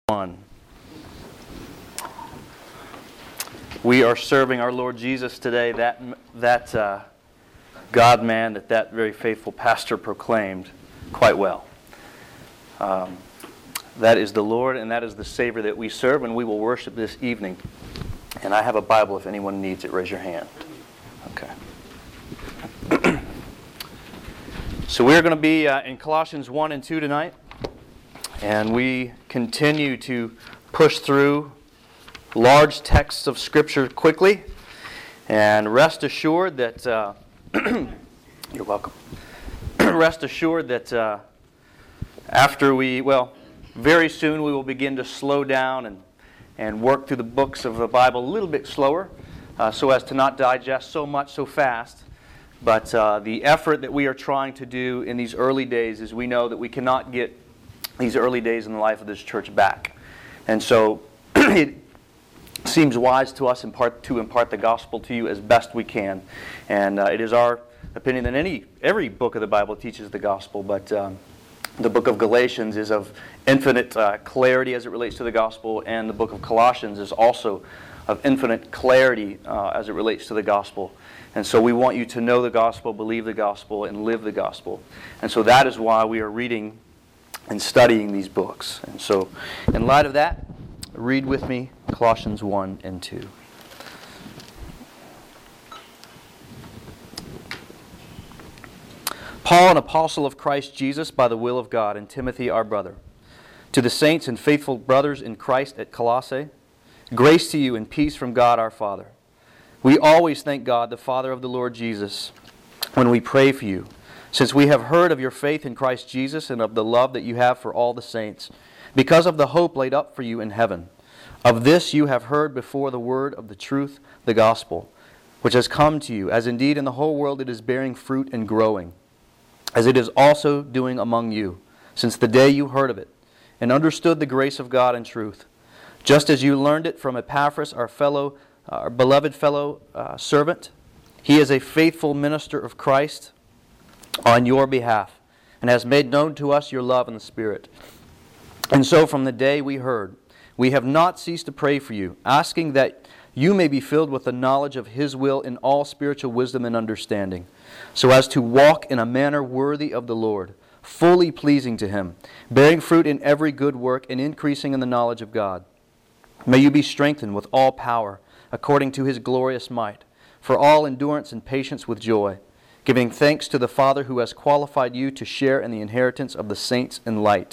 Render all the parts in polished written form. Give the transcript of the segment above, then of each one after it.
1. We are serving our Lord Jesus today, that God-man that very faithful pastor proclaimed quite well. That is the Lord and that is the Savior that we serve, and we will worship this evening. And I have a Bible if anyone needs it. Raise your hand. Okay. So we're going to be in Colossians 1 and 2 tonight. And we continue to push through large texts of Scripture quickly. And rest assured that, you're welcome. Rest assured that very soon we will begin to slow down and work through the books of the Bible a little bit slower, so as to not digest so much so fast. But the effort that we are trying to do in these early days is we know that we cannot get these early days in the life of this church back. And so it seems wise to us to impart the gospel to you as best we can. And it is our opinion that every book of the Bible teaches the gospel, but the book of Galatians is of infinite clarity as it relates to the gospel, and the book of Colossians is also of infinite clarity as it relates to the gospel. And so we want you to know the gospel, believe the gospel, and live the gospel. And so that is why we are reading and studying these books. And so, in light of that, read with me Colossians 1 and 2. Paul, an apostle of Christ Jesus by the will of God, and Timothy our brother, to the saints and faithful brothers in Christ at Colossae, grace to you and peace from God our Father. We always thank God, the Father of the Lord Jesus, when we pray for you, since we have heard of your faith in Christ Jesus and of the love that you have for all the saints, because of the hope laid up for you in heaven. Of this you have heard before the word of the truth, the gospel, which has come to you, as indeed in the whole world it is bearing fruit and growing, as it is also doing among you, since the day you heard of it, and understood the grace of God in truth, just as you learned it from Epaphras, our beloved fellow servant. He is a faithful minister of Christ on your behalf, and has made known to us your love in the Spirit. And so from the day we heard, we have not ceased to pray for you, asking that you may be filled with the knowledge of His will in all spiritual wisdom and understanding, so as to walk in a manner worthy of the Lord, fully pleasing to Him, bearing fruit in every good work and increasing in the knowledge of God. May you be strengthened with all power, according to His glorious might, for all endurance and patience with joy, giving thanks to the Father who has qualified you to share in the inheritance of the saints in light.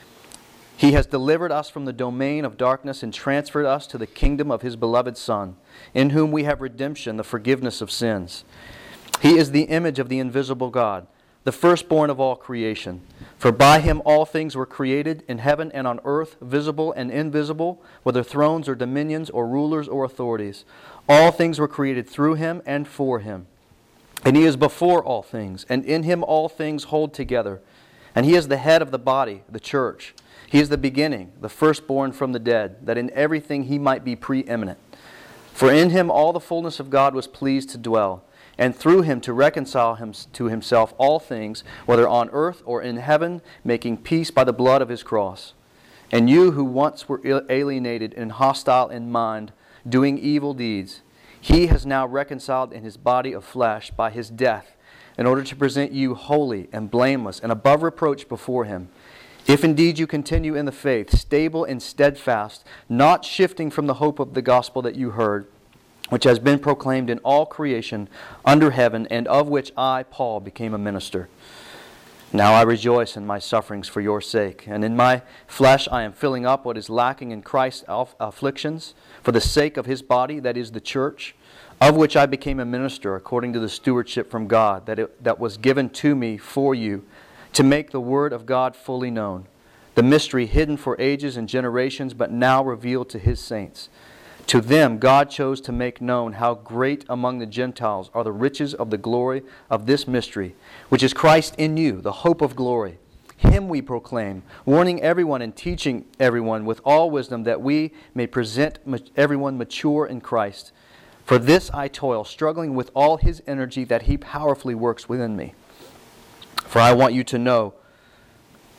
He has delivered us from the domain of darkness and transferred us to the kingdom of His beloved Son, in whom we have redemption, the forgiveness of sins. He is the image of the invisible God, the firstborn of all creation. For by Him all things were created, in heaven and on earth, visible and invisible, whether thrones or dominions or rulers or authorities. All things were created through Him and for Him. And He is before all things, and in Him all things hold together. And He is the head of the body, the church. He is the beginning, the firstborn from the dead, that in everything He might be preeminent. For in Him all the fullness of God was pleased to dwell, and through Him to reconcile to Himself all things, whether on earth or in heaven, making peace by the blood of His cross. And you who once were alienated and hostile in mind, doing evil deeds, He has now reconciled in His body of flesh by His death, in order to present you holy and blameless and above reproach before Him. If indeed you continue in the faith, stable and steadfast, not shifting from the hope of the gospel that you heard, which has been proclaimed in all creation under heaven, and of which I, Paul, became a minister. Now I rejoice in my sufferings for your sake, and in my flesh I am filling up what is lacking in Christ's afflictions, for the sake of His body, that is the church, of which I became a minister according to the stewardship from God that was given to me for you, to make the word of God fully known, the mystery hidden for ages and generations, but now revealed to His saints. To them God chose to make known how great among the Gentiles are the riches of the glory of this mystery, which is Christ in you, the hope of glory. Him we proclaim, warning everyone and teaching everyone with all wisdom, that we may present everyone mature in Christ. For this I toil, struggling with all His energy that He powerfully works within me. For I want you to know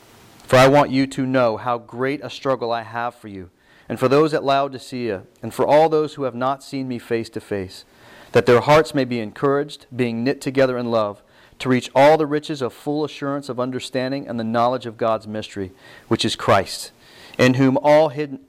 For I want you to know how great a struggle I have for you, and for those at Laodicea, and for all those who have not seen me face to face, that their hearts may be encouraged, being knit together in love, to reach all the riches of full assurance of understanding and the knowledge of God's mystery, which is Christ, in whom are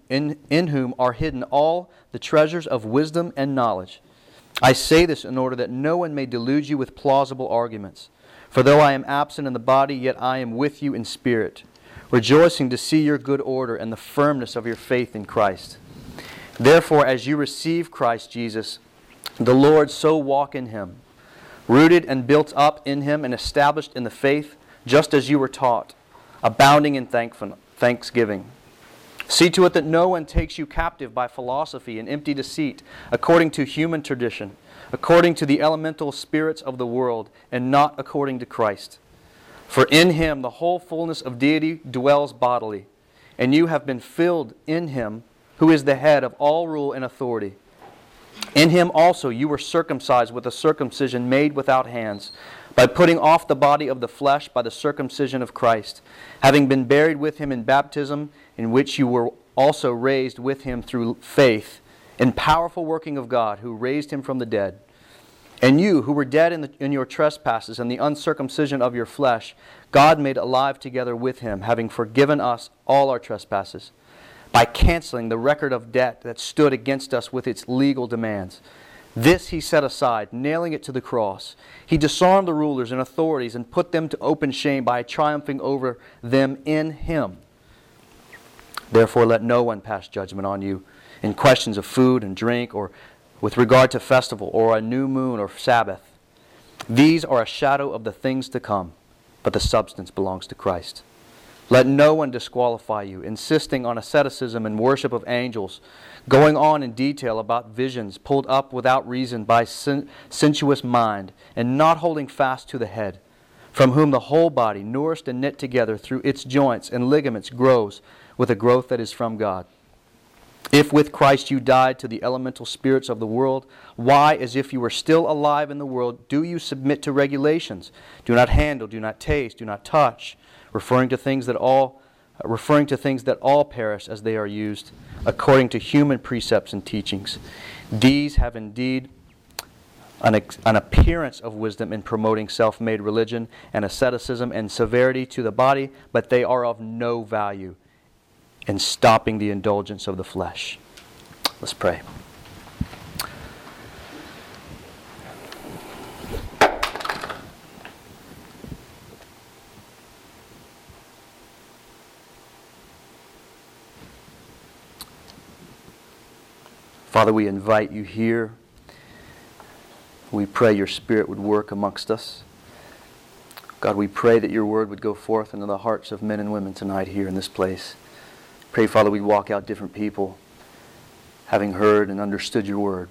hidden all the treasures of wisdom and knowledge. I say this in order that no one may delude you with plausible arguments. For though I am absent in the body, yet I am with you in spirit, rejoicing to see your good order and the firmness of your faith in Christ. Therefore, as you receive Christ Jesus, the Lord, so walk in Him, rooted and built up in Him and established in the faith, just as you were taught, abounding in thanksgiving. See to it that no one takes you captive by philosophy and empty deceit, according to human tradition, according to the elemental spirits of the world, and not according to Christ. For in Him the whole fullness of deity dwells bodily, and you have been filled in Him, who is the head of all rule and authority. In Him also you were circumcised with a circumcision made without hands, by putting off the body of the flesh by the circumcision of Christ, having been buried with Him in baptism, in which you were also raised with Him through faith, in powerful working of God, who raised Him from the dead. And you, who were dead in your trespasses and the uncircumcision of your flesh, God made alive together with Him, having forgiven us all our trespasses, by canceling the record of debt that stood against us with its legal demands. This He set aside, nailing it to the cross. He disarmed the rulers and authorities and put them to open shame by triumphing over them in Him. Therefore let no one pass judgment on you in questions of food and drink, or with regard to festival, or a new moon or Sabbath. These are a shadow of the things to come, but the substance belongs to Christ. Let no one disqualify you, insisting on asceticism and worship of angels, going on in detail about visions pulled up without reason by sensuous mind, and not holding fast to the head, from whom the whole body, nourished and knit together through its joints and ligaments, grows with a growth that is from God. If with Christ you died to the elemental spirits of the world, why, as if you were still alive in the world, do you submit to regulations? Do not handle, do not taste, do not touch, referring to things that all perish as they are used, according to human precepts and teachings. These have indeed an appearance of wisdom in promoting self-made religion and asceticism and severity to the body, but they are of no value in stopping the indulgence of the flesh. Let's pray. Father, we invite you here. We pray your Spirit would work amongst us. God, we pray that your word would go forth into the hearts of men and women tonight here in this place. Pray, Father, we'd walk out different people, having heard and understood your word.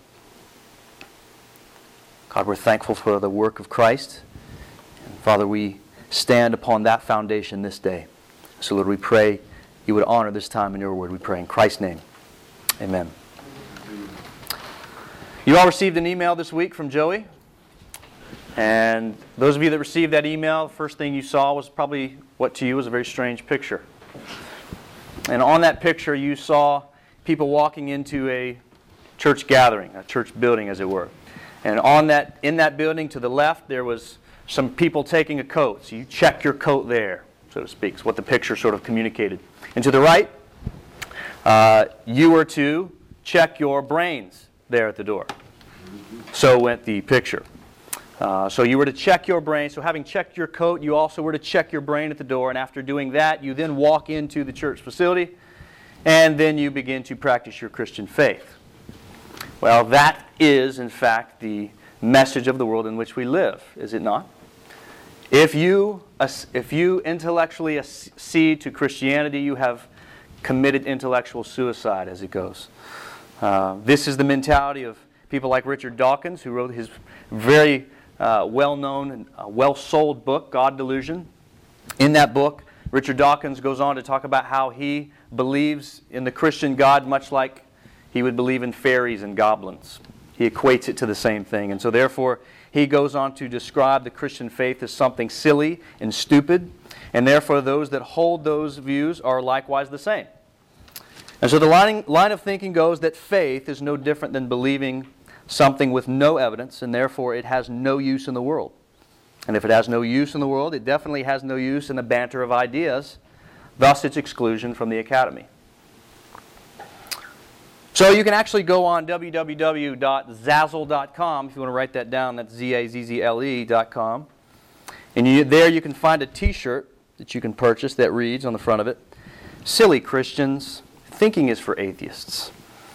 God, we're thankful for the work of Christ. And Father, we stand upon that foundation this day. So, Lord, we pray you would honor this time in your word. We pray in Christ's name. Amen. You all received an email this week from Joey. And those of you that received that email, the first thing you saw was probably what to you was a very strange picture. And on that picture you saw people walking into a church gathering, a church building as it were. And in that building to the left there was some people taking a coat. So you check your coat there, so to speak. It's what the picture sort of communicated. And to the right, you were to check your brains there at the door. So went the picture. So you were to check your brain. So having checked your coat, you also were to check your brain at the door. And after doing that, you then walk into the church facility, and then you begin to practice your Christian faith. Well, that is, in fact, the message of the world in which we live, is it not? If you intellectually accede to Christianity, you have committed intellectual suicide, as it goes. This is the mentality of people like Richard Dawkins, who wrote his very well-known and well-sold book, God Delusion. In that book, Richard Dawkins goes on to talk about how he believes in the Christian God much like he would believe in fairies and goblins. He equates it to the same thing. And so therefore, he goes on to describe the Christian faith as something silly and stupid. and therefore those that hold those views are likewise the same. And so the line of thinking goes that faith is no different than believing something with no evidence, and therefore it has no use in the world. And if it has no use in the world, it definitely has no use in the banter of ideas, thus its exclusion from the academy. So you can actually go on www.zazzle.com, if you want to write that down, that's zazzle.com. And there you can find a t-shirt that you can purchase that reads on the front of it, "Silly Christians, thinking is for atheists."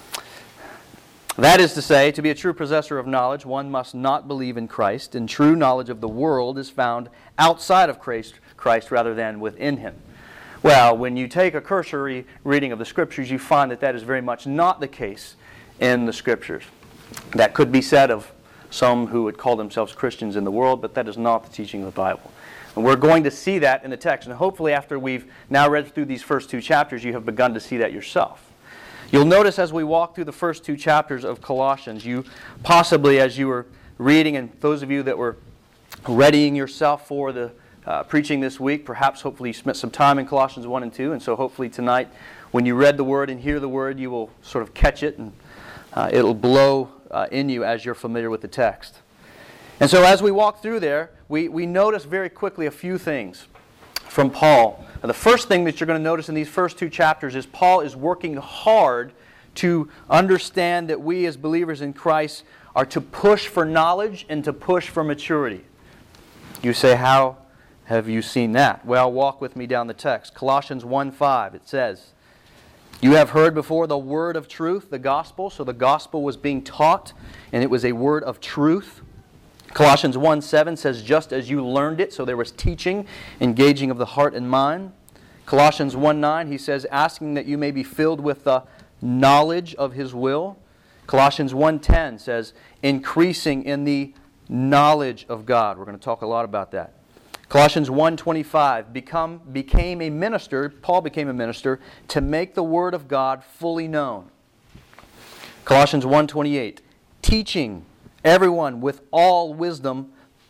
That is to say, to be a true possessor of knowledge, one must not believe in Christ, and true knowledge of the world is found outside of Christ rather than within Him. Well, when you take a cursory reading of the Scriptures, you find that that is very much not the case in the Scriptures. That could be said of some who would call themselves Christians in the world, but that is not the teaching of the Bible. And we're going to see that in the text. And hopefully after we've now read through these first two chapters, you have begun to see that yourself. You'll notice as we walk through the first two chapters of Colossians, you possibly, as you were reading, and those of you that were readying yourself for the preaching this week, perhaps hopefully you spent some time in Colossians 1 and 2, and so hopefully tonight when you read the Word and hear the Word, you will sort of catch it, and it'll blow in you as you're familiar with the text. And so as we walk through there, we notice very quickly a few things from Paul. Now, the first thing that you're going to notice in these first two chapters is Paul is working hard to understand that we as believers in Christ are to push for knowledge and to push for maturity. You say, how have you seen that? Well, walk with me down the text. Colossians 1:5, it says, "You have heard before the word of truth," the gospel. So the gospel was being taught, and it was a word of truth. Colossians 1:7 says, "Just as you learned it," so there was teaching, engaging of the heart and mind. Colossians 1:9, he says, "Asking that you may be filled with the knowledge of His will." Colossians 1:10 says, "Increasing in the knowledge of God." We're going to talk a lot about that. Colossians 1:25, became a minister, Paul became a minister, to make the Word of God fully known. Colossians 1:28, teaching everyone with all wisdom,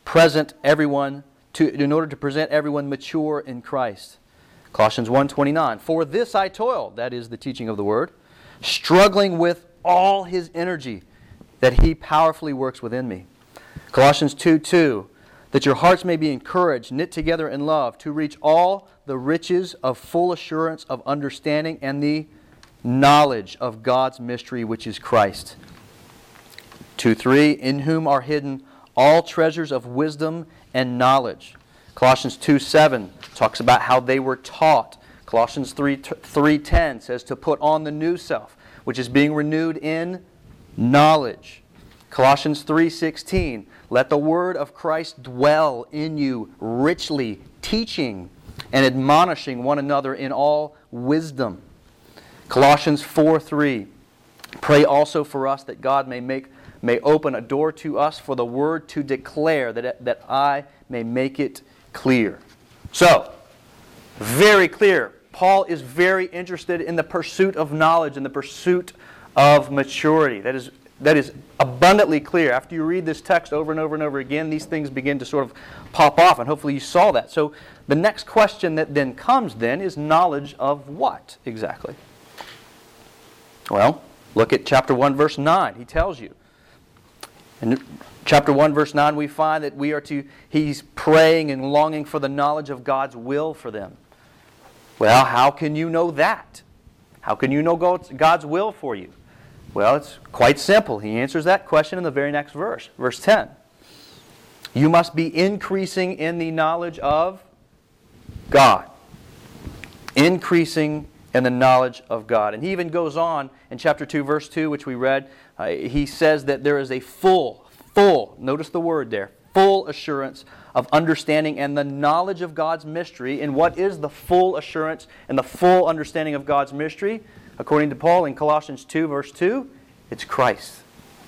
in order to present everyone mature in Christ. Colossians 1:29, "For this I toil," that is the teaching of the Word, "struggling with all His energy, that He powerfully works within me." Colossians 2:2, "That your hearts may be encouraged, knit together in love, to reach all the riches of full assurance of understanding and the knowledge of God's mystery, which is Christ." 2:3, "In whom are hidden all treasures of wisdom and knowledge." Colossians 2:7 talks about how they were taught. Colossians 3:10 says to put on the new self, which is being renewed in knowledge. Colossians 3:16, "Let the word of Christ dwell in you richly, teaching and admonishing one another in all wisdom." Colossians 4:3, "Pray also for us that God may open a door to us for the word to declare, that I may make it clear." So, very clear. Paul is very interested in the pursuit of knowledge and the pursuit of maturity. That is abundantly clear. After you read this text over and over and over again, these things begin to sort of pop off, and hopefully you saw that. So the next question that then comes then is knowledge of what exactly? Well, look at chapter 1, verse 9. He tells you. In chapter 1, verse 9, we find that he's praying and longing for the knowledge of God's will for them. Well, how can you know that? How can you know God's will for you? Well, it's quite simple. He answers that question in the very next verse, verse 10. "You must be increasing in the knowledge of God." Increasing in the knowledge of God. And he even goes on in chapter 2, verse 2, which we read, he says that there is a full, notice the word there, full assurance of understanding and the knowledge of God's mystery. And what is the full assurance and the full understanding of God's mystery? According to Paul in Colossians 2, verse 2, it's Christ.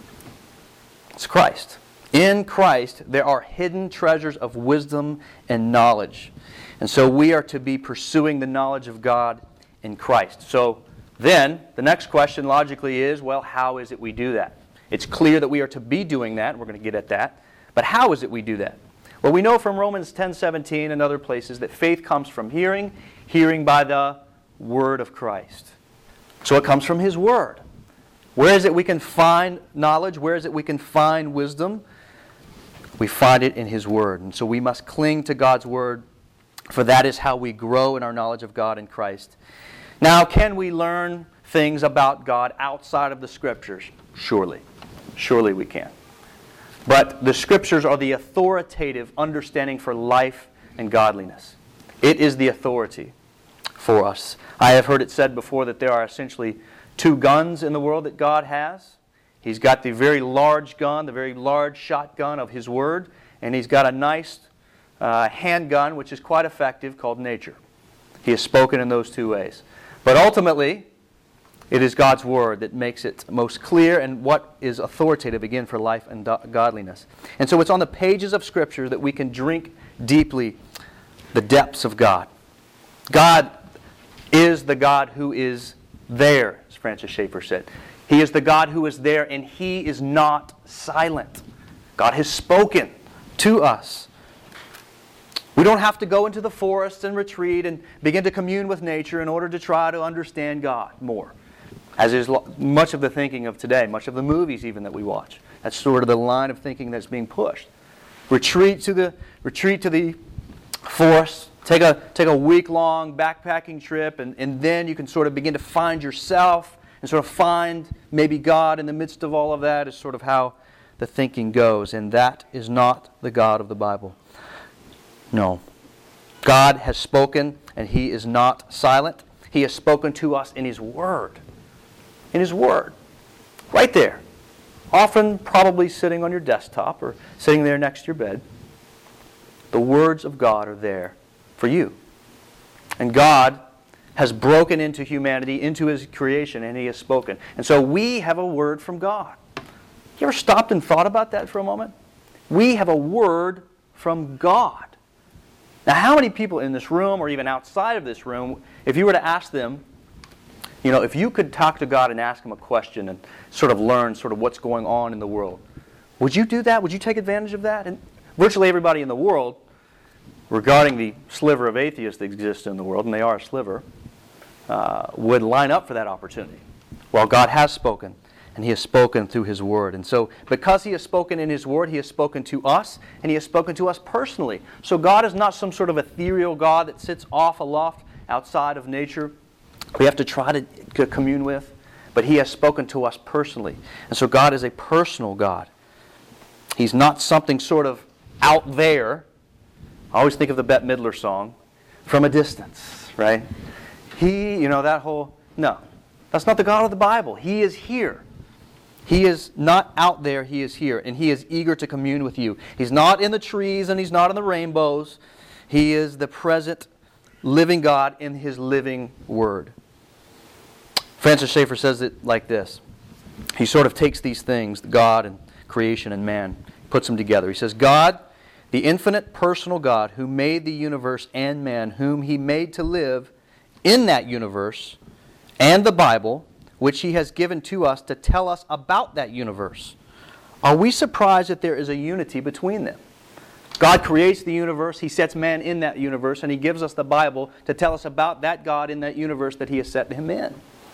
It's Christ. In Christ, there are hidden treasures of wisdom and knowledge. And so we are to be pursuing the knowledge of God in Christ. So then, the next question logically is, well, how is it we do that? It's clear that we are to be doing that. We're going to get at that. But how is it we do that? Well, we know from Romans 10:17 and other places that faith comes from hearing, hearing by the Word of Christ. So it comes from His Word. Where is it we can find knowledge? Where is it we can find wisdom? We find it in His Word. And so we must cling to God's Word, for that is how we grow in our knowledge of God in Christ. Now, can we learn things about God outside of the Scriptures? Surely. Surely we can. But the Scriptures are the authoritative understanding for life and godliness. It is the authority for us. I have heard it said before that there are essentially two guns in the world that God has. He's got the very large gun, the very large shotgun of His Word, and He's got a nice handgun, which is quite effective, called nature. He has spoken in those two ways. But ultimately, it is God's Word that makes it most clear and what is authoritative, again, for life and godliness. And so it's on the pages of Scripture that we can drink deeply the depths of God. God is the God who is there, as Francis Schaeffer said. He is the God who is there, and He is not silent. God has spoken to us. We don't have to go into the forest and retreat and begin to commune with nature in order to try to understand God more, as is much of the thinking of today, much of the movies even that we watch. That's sort of the line of thinking that's being pushed. Retreat to the forest, take a week-long backpacking trip, and then you can sort of begin to find yourself and sort of find maybe God in the midst of all of that, is sort of how the thinking goes. And that is not the God of the Bible. No. God has spoken, and He is not silent. He has spoken to us in His Word. In His Word. Right there. Often probably sitting on your desktop or sitting there next to your bed. The words of God are there for you. And God has broken into humanity, into His creation, and He has spoken. And so we have a word from God. You ever stopped and thought about that for a moment? We have a word from God. Now, how many people in this room, or even outside of this room, if you were to ask them, if you could talk to God and ask Him a question and sort of learn sort of what's going on in the world, would you do that? Would you take advantage of that? And virtually everybody in the world, regarding the sliver of atheists that exist in the world, and they are a sliver, would line up for that opportunity. Well, God has spoken, and He has spoken through His Word. And so, because He has spoken in His Word, He has spoken to us, and He has spoken to us personally. So God is not some sort of ethereal God that sits off aloft outside of nature we have to try to commune with, but He has spoken to us personally. And so God is a personal God. He's not something sort of out there. I always think of the Bette Midler song, From a Distance, right? No, that's not the God of the Bible. He is here. He is not out there, He is here, and He is eager to commune with you. He's not in the trees and He's not in the rainbows. He is the present living God in His living Word. Francis Schaeffer says it like this. He sort of takes these things, God and creation and man, puts them together. He says, God, the infinite personal God who made the universe and man, whom He made to live in that universe, and the Bible, which He has given to us to tell us about that universe. Are we surprised that there is a unity between them? God creates the universe, He sets man in that universe, and He gives us the Bible to tell us about that God in that universe that He has set him in.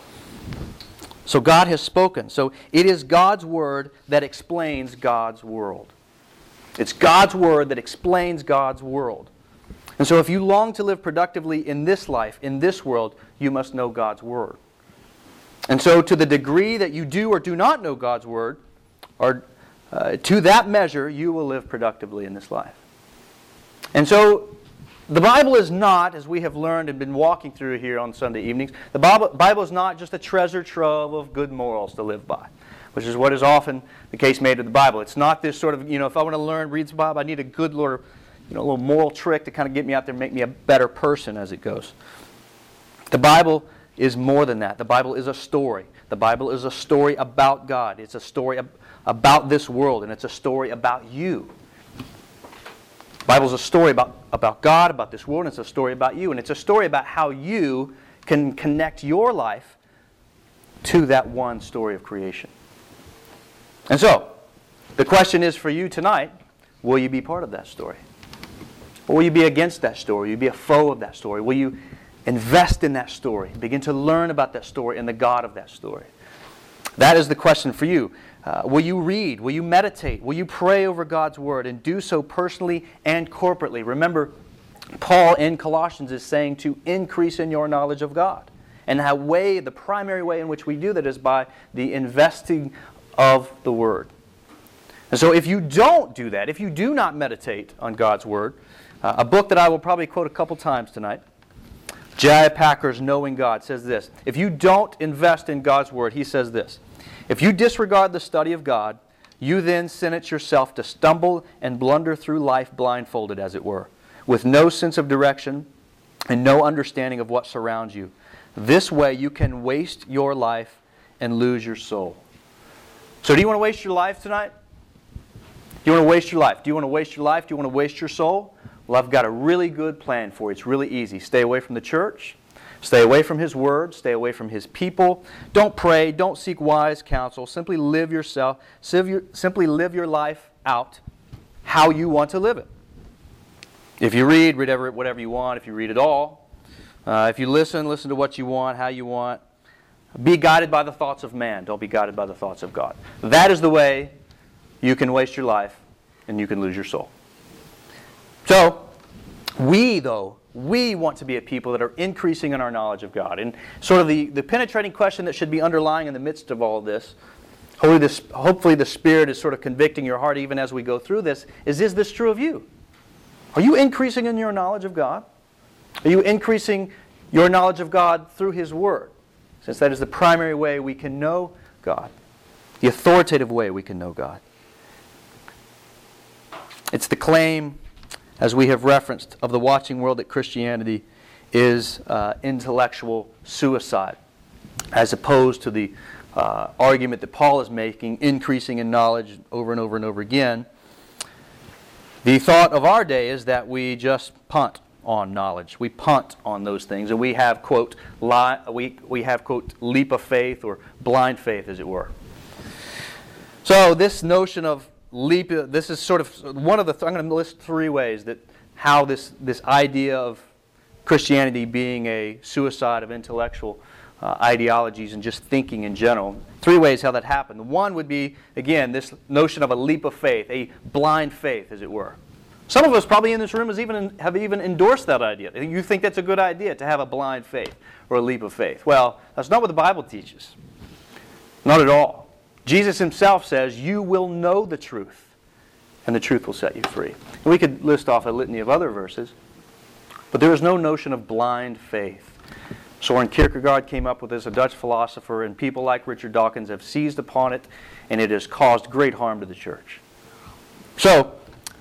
So God has spoken. So it is God's Word that explains God's world. It's God's Word that explains God's world. And so if you long to live productively in this life, in this world, you must know God's Word. And so to the degree that you do or do not know God's Word, or to that measure, you will live productively in this life. And so the Bible is not, as we have learned and been walking through here on Sunday evenings, the Bible is not just a treasure trove of good morals to live by, which is what is often the case made of the Bible. It's not this sort of, if I want to read the Bible, I need a good little moral trick to kind of get me out there and make me a better person as it goes. The Bible is more than that. The Bible is a story. The Bible is a story about God. It's a story about this world, and it's a story about you. The Bible is a story about God, about this world, and it's a story about you. And it's a story about how you can connect your life to that one story of creation. And so, the question is for you tonight, will you be part of that story? Or will you be against that story? Will you be a foe of that story? Will you invest in that story? Begin to learn about that story and the God of that story? That is the question for you. Will you read? Will you meditate? Will you pray over God's Word and do so personally and corporately? Remember, Paul in Colossians is saying to increase in your knowledge of God. And the primary way in which we do that is by the investing of the Word. And so if you don't do that, if you do not meditate on God's Word, a book that I will probably quote a couple times tonight, J.I. Packer's Knowing God, says this. If you don't invest in God's Word, he says this. If you disregard the study of God, you then sin it yourself to stumble and blunder through life blindfolded, as it were, with no sense of direction and no understanding of what surrounds you. This way you can waste your life and lose your soul. So do you want to waste your life tonight? Do you want to waste your life? Do you want to waste your life? Do you want to waste your soul? Well, I've got a really good plan for you. It's really easy. Stay away from the church. Stay away from His Word. Stay away from His people. Don't pray. Don't seek wise counsel. Simply live simply live your life out how you want to live it. If you read whatever you want. If you read at all. If you listen to what you want, how you want. Be guided by the thoughts of man. Don't be guided by the thoughts of God. That is the way you can waste your life and you can lose your soul. So, we want to be a people that are increasing in our knowledge of God. And sort of the penetrating question that should be underlying in the midst of all of this, hopefully the Spirit is sort of convicting your heart even as we go through this, is this true of you? Are you increasing in your knowledge of God? Are you increasing your knowledge of God through His Word? Since that is the primary way we can know God. The authoritative way we can know God. It's the claim, as we have referenced, of the watching world that Christianity is intellectual suicide, as opposed to the argument that Paul is making, increasing in knowledge over and over and over again. The thought of our day is that we just punt on knowledge. We punt on those things, and we have, quote, quote, leap of faith or blind faith, as it were. So this notion of leap, this is sort of one of the, I'm going to list three ways that how this idea of Christianity being a suicide of intellectual ideologies and just thinking in general. Three ways how that happened. One would be, again, this notion of a leap of faith, a blind faith, as it were. Some of us probably in this room have even endorsed that idea. You think that's a good idea to have a blind faith or a leap of faith. Well, that's not what the Bible teaches. Not at all. Jesus Himself says, you will know the truth, and the truth will set you free. And we could list off a litany of other verses, but there is no notion of blind faith. Soren Kierkegaard came up with this, a Dutch philosopher, and people like Richard Dawkins have seized upon it, and it has caused great harm to the church. So,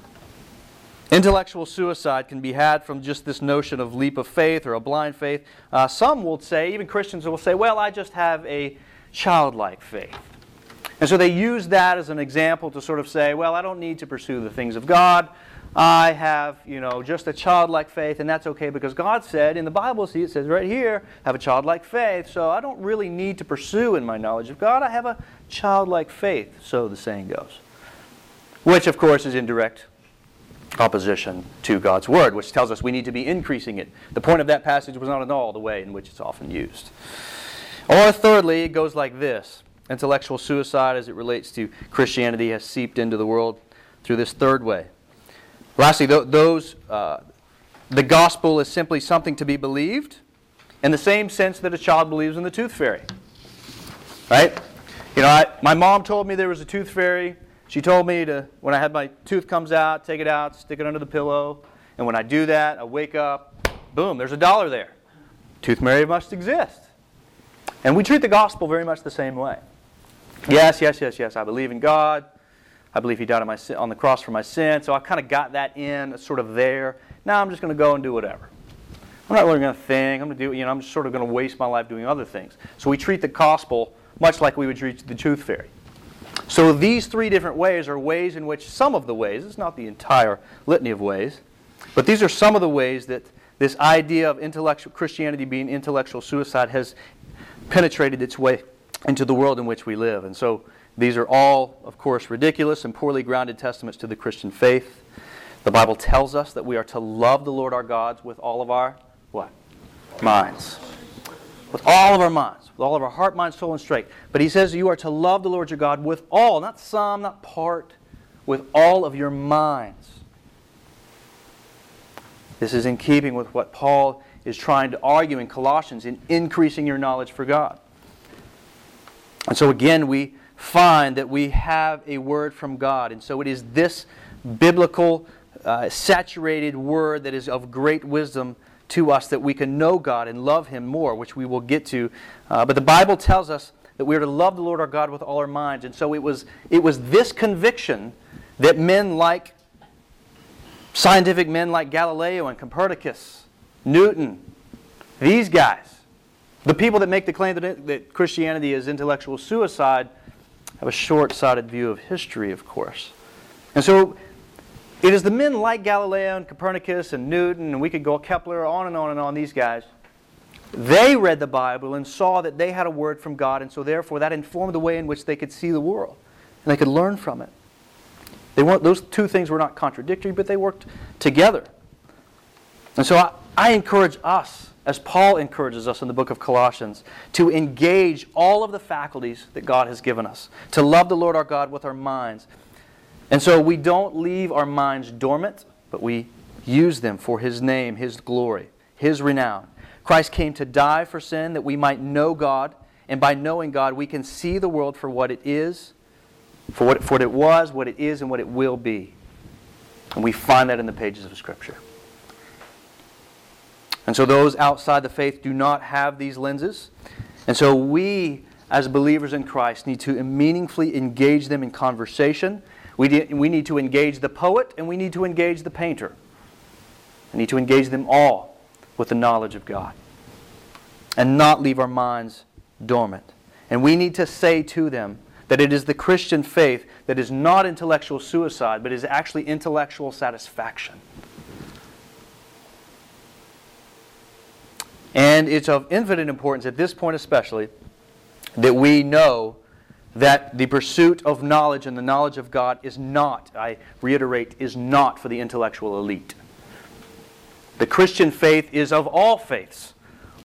intellectual suicide can be had from just this notion of leap of faith or a blind faith. Some will say, even Christians will say, well, I just have a childlike faith. And so they use that as an example to sort of say, well, I don't need to pursue the things of God. I have, just a childlike faith, and that's okay because God said in the Bible, see, it says right here, have a childlike faith, so I don't really need to pursue in my knowledge of God. I have a childlike faith, so the saying goes. Which, of course, is in direct opposition to God's Word, which tells us we need to be increasing it. The point of that passage was not at all the way in which it's often used. Or thirdly, it goes like this. Intellectual suicide as it relates to Christianity has seeped into the world through this third way. Lastly, the gospel is simply something to be believed in the same sense that a child believes in the tooth fairy. Right? My mom told me there was a tooth fairy. She told me to, when I had my tooth comes out, take it out, stick it under the pillow. And when I do that, I wake up, boom, there's $1 there. Tooth fairy must exist. And we treat the gospel very much the same way. Yes, I believe in God. I believe He died on the cross for my sin, so I kind of got that in, sort of there. Now I'm just going to go and do whatever. I'm not really going to think. I'm going to do, I'm just sort of going to waste my life doing other things. So we treat the gospel much like we would treat the tooth fairy. So these three different ways are ways in which some of the ways, it's not the entire litany of ways, but these are some of the ways that this idea of intellectual Christianity being intellectual suicide has penetrated its way into the world in which we live. And so these are all, of course, ridiculous and poorly grounded testaments to the Christian faith. The Bible tells us that we are to love the Lord our God with all of our, what? Minds. With all of our minds. With all of our heart, mind, soul, and strength. But he says you are to love the Lord your God with all, not some, not part, with all of your minds. This is in keeping with what Paul is trying to argue in Colossians in increasing your knowledge for God. And so again, we find that we have a word from God. And so it is this biblical, saturated word that is of great wisdom to us that we can know God and love Him more, which we will get to. But the Bible tells us that we are to love the Lord our God with all our minds. And so it was this conviction that men like, scientific men like Galileo and Copernicus, Newton, these guys, the people that make the claim that Christianity is intellectual suicide, have a short-sighted view of history, of course. And so it is the men like Galileo and Copernicus and Newton, and we could go Kepler, on and on and on, these guys. They read the Bible and saw that they had a word from God, and so therefore that informed the way in which they could see the world. And they could learn from it. Those two things were not contradictory, but they worked together. And so I encourage us, as Paul encourages us in the book of Colossians, to engage all of the faculties that God has given us, to love the Lord our God with our minds. And so we don't leave our minds dormant, but we use them for His name, His glory, His renown. Christ came to die for sin that we might know God, and by knowing God we can see the world for what it is, for what it was, what it is, and what it will be. And we find that in the pages of Scripture. And so those outside the faith do not have these lenses. And so we, as believers in Christ, need to meaningfully engage them in conversation. We need to engage the poet, and we need to engage the painter. We need to engage them all with the knowledge of God. And not leave our minds dormant. And we need to say to them that it is the Christian faith that is not intellectual suicide, but is actually intellectual satisfaction. And it's of infinite importance at this point especially that we know that the pursuit of knowledge and the knowledge of God is not, I reiterate, is not for the intellectual elite. The Christian faith is of all faiths